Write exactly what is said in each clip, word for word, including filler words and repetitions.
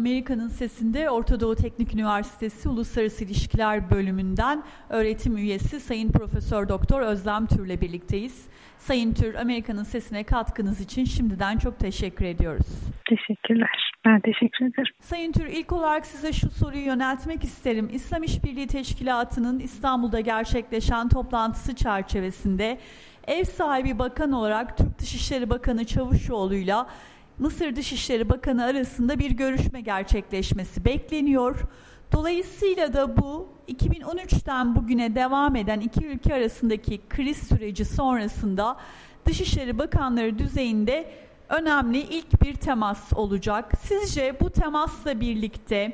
Amerika'nın Sesi'nde Orta Doğu Teknik Üniversitesi Uluslararası İlişkiler Bölümünden öğretim üyesi Sayın Profesör Doktor Özlem Tür'le birlikteyiz. Sayın Tür, Amerika'nın Sesi'ne katkınız için şimdiden çok teşekkür ediyoruz. Teşekkürler. Ben teşekkür ederim. Sayın Tür, ilk olarak size şu soruyu yöneltmek isterim. İslam İşbirliği Teşkilatı'nın İstanbul'da gerçekleşen toplantısı çerçevesinde ev sahibi bakan olarak Türk Dışişleri Bakanı Çavuşoğlu'yla Mısır Dışişleri Bakanı arasında bir görüşme gerçekleşmesi bekleniyor. Dolayısıyla da bu iki bin on üçten bugüne devam eden iki ülke arasındaki kriz süreci sonrasında Dışişleri Bakanları düzeyinde önemli ilk bir temas olacak. Sizce bu temasla birlikte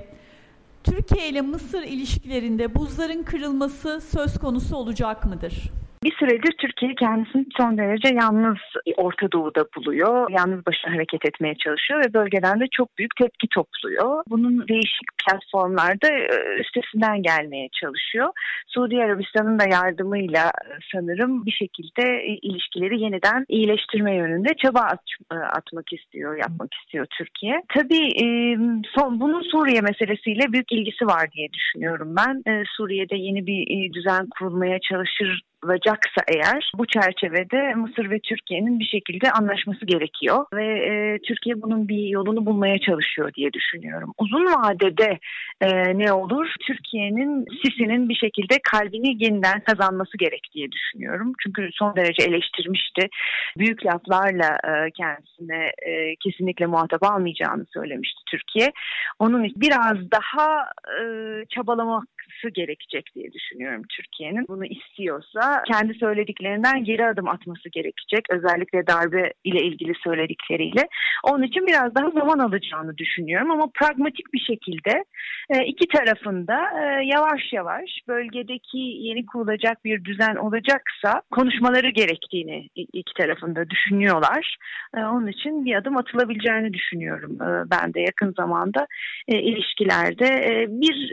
Türkiye ile Mısır ilişkilerinde buzların kırılması söz konusu olacak mıdır? Bir süredir Türkiye kendisini son derece yalnız Orta Doğu'da buluyor. Yalnız başına hareket etmeye çalışıyor ve bölgeden de çok büyük tepki topluyor. Bunun değişik platformlarda üstesinden gelmeye çalışıyor. Suudi Arabistan'ın da yardımıyla sanırım bir şekilde ilişkileri yeniden iyileştirme yönünde çaba at, atmak istiyor, yapmak istiyor Türkiye. Tabii son, bunun Suriye meselesiyle büyük ilgisi var diye düşünüyorum ben. Suriye'de yeni bir düzen kurulmaya çalışır olacaksa eğer bu çerçevede Mısır ve Türkiye'nin bir şekilde anlaşması gerekiyor ve e, Türkiye bunun bir yolunu bulmaya çalışıyor diye düşünüyorum. Uzun vadede e, ne olur? Türkiye'nin Sisi'nin bir şekilde kalbini yeniden kazanması gerek diye düşünüyorum. Çünkü son derece eleştirmişti. Büyük laflarla e, kendisine e, kesinlikle muhatap almayacağını söylemişti Türkiye. Onun için biraz daha e, çabalamak gerekecek diye düşünüyorum Türkiye'nin. Bunu istiyorsa kendi söylediklerinden geri adım atması gerekecek. Özellikle darbe ile ilgili söyledikleriyle. Onun için biraz daha zaman alacağını düşünüyorum ama pragmatik bir şekilde iki tarafında yavaş yavaş bölgedeki yeni kurulacak bir düzen olacaksa konuşmaları gerektiğini iki tarafında düşünüyorlar. Onun için bir adım atılabileceğini düşünüyorum. Ben de yakın zamanda ilişkilerde bir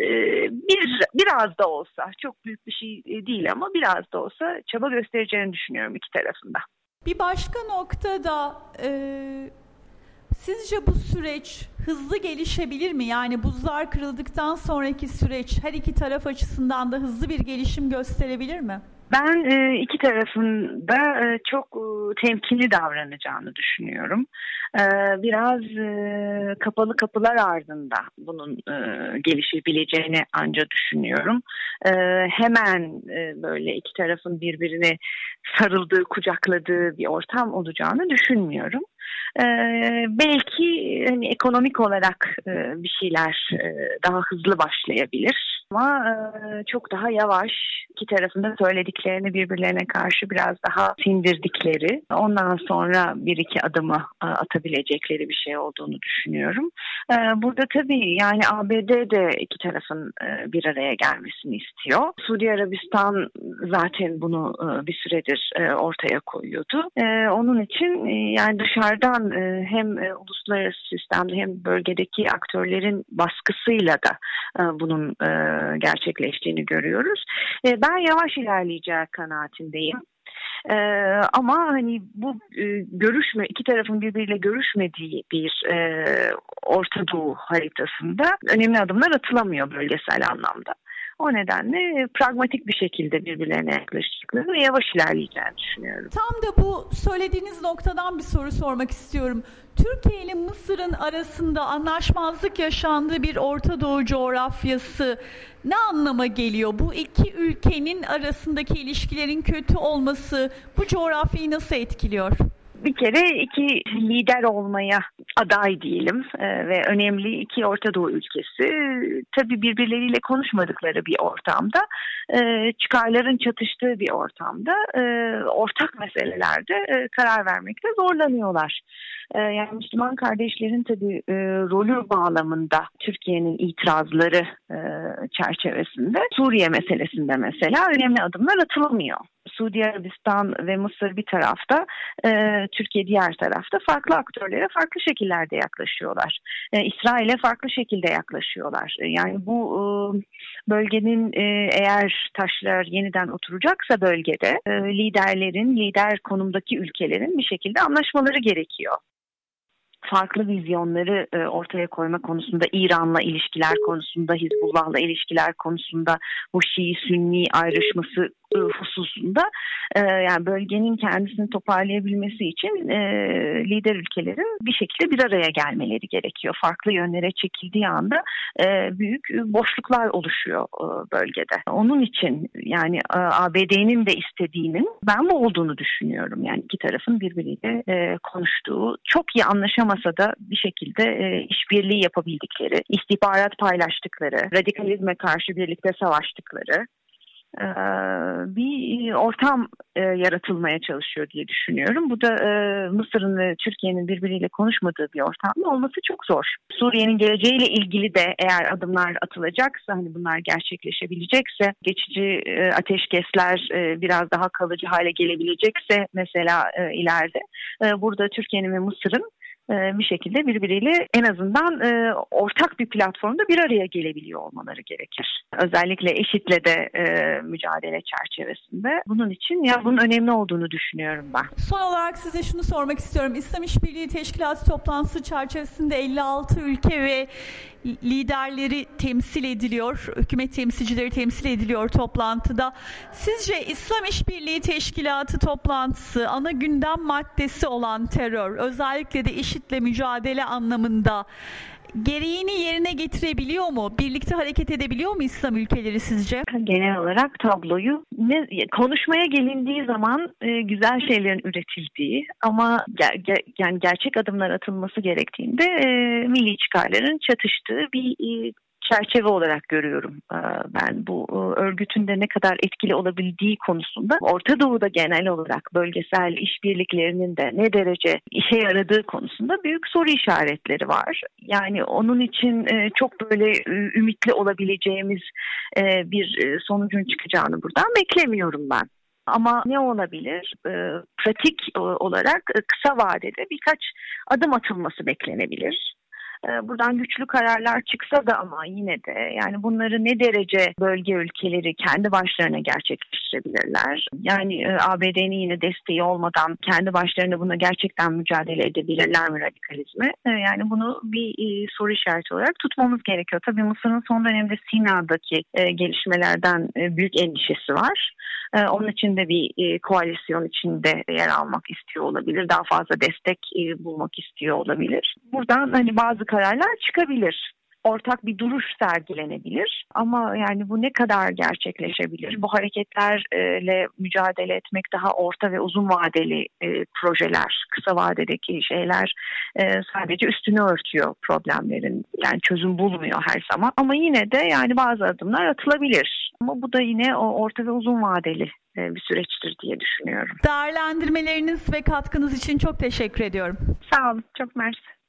bir biraz da olsa, çok büyük bir şey değil ama biraz da olsa çaba göstereceğini düşünüyorum iki tarafında. Bir başka noktada e, sizce bu süreç hızlı gelişebilir mi? Yani buzlar kırıldıktan sonraki süreç her iki taraf açısından da hızlı bir gelişim gösterebilir mi? Ben e, iki tarafın da e, çok e, temkinli davranacağını düşünüyorum. E, biraz e, kapalı kapılar ardında bunun e, gelişebileceğini ancak düşünüyorum. E, hemen e, böyle iki tarafın birbirine sarıldığı, kucakladığı bir ortam olacağını düşünmüyorum. Ee, belki hani ekonomik olarak e, bir şeyler e, daha hızlı başlayabilir ama e, çok daha yavaş, iki tarafında söylediklerini birbirlerine karşı biraz daha sindirdikleri, ondan sonra bir iki adımı e, atabilecekleri bir şey olduğunu düşünüyorum. E, burada tabii yani A B D de iki tarafın e, bir araya gelmesini istiyor. Suudi Arabistan zaten bunu e, bir süredir e, ortaya koyuyordu. E, onun için e, yani dışarıdan hem uluslararası sistemde hem bölgedeki aktörlerin baskısıyla da bunun gerçekleştiğini görüyoruz. Ben yavaş ilerleyeceği kanaatindeyim. Ee, ama hani bu e, görüşme iki tarafın birbiriyle görüşmediği bir e, Orta Doğu haritasında önemli adımlar atılamıyor bölgesel anlamda. O nedenle pragmatik bir şekilde birbirlerine yaklaştıklarını ve yavaş ilerleyeceğini düşünüyorum. Tam da bu söylediğiniz noktadan bir soru sormak istiyorum. Türkiye ile Mısır'ın arasında anlaşmazlık yaşandığı bir Orta Doğu coğrafyası ne anlama geliyor? Bu iki ülkenin arasındaki ilişkilerin kötü olması bu coğrafyayı nasıl etkiliyor? Bir kere iki lider olmaya aday diyelim e, ve önemli iki Orta Doğu ülkesi tabii birbirleriyle konuşmadıkları bir ortamda, e, çıkarların çatıştığı bir ortamda e, ortak meselelerde e, karar vermekte zorlanıyorlar. E, yani Müslüman kardeşlerin tabii e, rolü bağlamında Türkiye'nin itirazları e, çerçevesinde Suriye meselesinde mesela önemli adımlar atılmıyor. Suudi Arabistan ve Mısır bir tarafta, e, Türkiye diğer tarafta farklı aktörlere farklı şekillerde yaklaşıyorlar. E, İsrail'e farklı şekilde yaklaşıyorlar. E, yani bu e, bölgenin e, eğer taşlar yeniden oturacaksa bölgede e, liderlerin, lider konumdaki ülkelerin bir şekilde anlaşmaları gerekiyor. farklı vizyonları e, ortaya koyma konusunda, İran'la ilişkiler konusunda, Hizbullah'la ilişkiler konusunda, bu Şii-Sünni ayrışması e, hususunda e, yani bölgenin kendisini toparlayabilmesi için e, lider ülkelerin bir şekilde bir araya gelmeleri gerekiyor. Farklı yönlere çekildiği anda e, büyük boşluklar oluşuyor e, bölgede. Onun için yani e, A B D'nin de istediğinin ben bu olduğunu düşünüyorum. Yani iki tarafın birbiriyle e, konuştuğu, çok iyi anlaşamasa da bir şekilde e, işbirliği yapabildikleri, istihbarat paylaştıkları, radikalizme karşı birlikte savaştıkları e, bir ortam e, yaratılmaya çalışıyor diye düşünüyorum. Bu da e, Mısır'ın ve Türkiye'nin birbiriyle konuşmadığı bir ortamda olması çok zor. Suriye'nin geleceğiyle ilgili de eğer adımlar atılacaksa, hani bunlar gerçekleşebilecekse, geçici e, ateşkesler e, biraz daha kalıcı hale gelebilecekse mesela e, ileride e, burada Türkiye'nin ve Mısır'ın bir şekilde birbiriyle en azından e, ortak bir platformda bir araya gelebiliyor olmaları gerekir. Özellikle IŞİD'le de e, mücadele çerçevesinde. Bunun için ya bunun önemli olduğunu düşünüyorum ben. Son olarak size şunu sormak istiyorum. İslam İşbirliği Teşkilatı toplantısı çerçevesinde elli altı ülke ve liderleri temsil ediliyor. Hükümet temsilcileri temsil ediliyor toplantıda. Sizce İslam İşbirliği Teşkilatı toplantısı ana gündem maddesi olan terör, özellikle de IŞİD'le mücadele anlamında gereğini yerine getirebiliyor mu? Birlikte hareket edebiliyor mu İslam ülkeleri sizce? Genel olarak tabloyu ne, konuşmaya gelindiği zaman e, güzel şeylerin üretildiği ama ger, ger, yani gerçek adımlar atılması gerektiğinde e, milli çıkarların çatıştığı bir e, çerçeve olarak görüyorum ben bu örgütün de ne kadar etkili olabildiği konusunda. Orta Doğu'da genel olarak bölgesel işbirliklerinin de ne derece işe yaradığı konusunda büyük soru işaretleri var. Yani onun için çok böyle ümitli olabileceğimiz bir sonucun çıkacağını buradan beklemiyorum ben. Ama ne olabilir? E, pratik olarak kısa vadede birkaç adım atılması beklenebilir. Buradan güçlü kararlar çıksa da ama yine de yani bunları ne derece bölge ülkeleri kendi başlarına gerçekleştirebilirler? Yani A B D'nin yine desteği olmadan kendi başlarına buna gerçekten mücadele edebilirler mi radikalizme? Yani bunu bir soru işareti olarak tutmamız gerekiyor. Tabii Mısır'ın son dönemde Sina'daki gelişmelerden büyük endişesi var. Onun için de bir koalisyon içinde yer almak istiyor olabilir. Daha fazla destek bulmak istiyor olabilir. Buradan hani bazı kararlar çıkabilir. Ortak bir duruş sergilenebilir. Ama yani bu ne kadar gerçekleşebilir? Bu hareketlerle mücadele etmek daha orta ve uzun vadeli e, projeler, kısa vadedeki şeyler e, sadece üstünü örtüyor problemlerin. Yani çözüm bulmuyor her zaman. Ama yine de yani bazı adımlar atılabilir. Ama bu da yine o orta ve uzun vadeli e, bir süreçtir diye düşünüyorum. Değerlendirmeleriniz ve katkınız için çok teşekkür ediyorum. Sağ olun, çok mersi.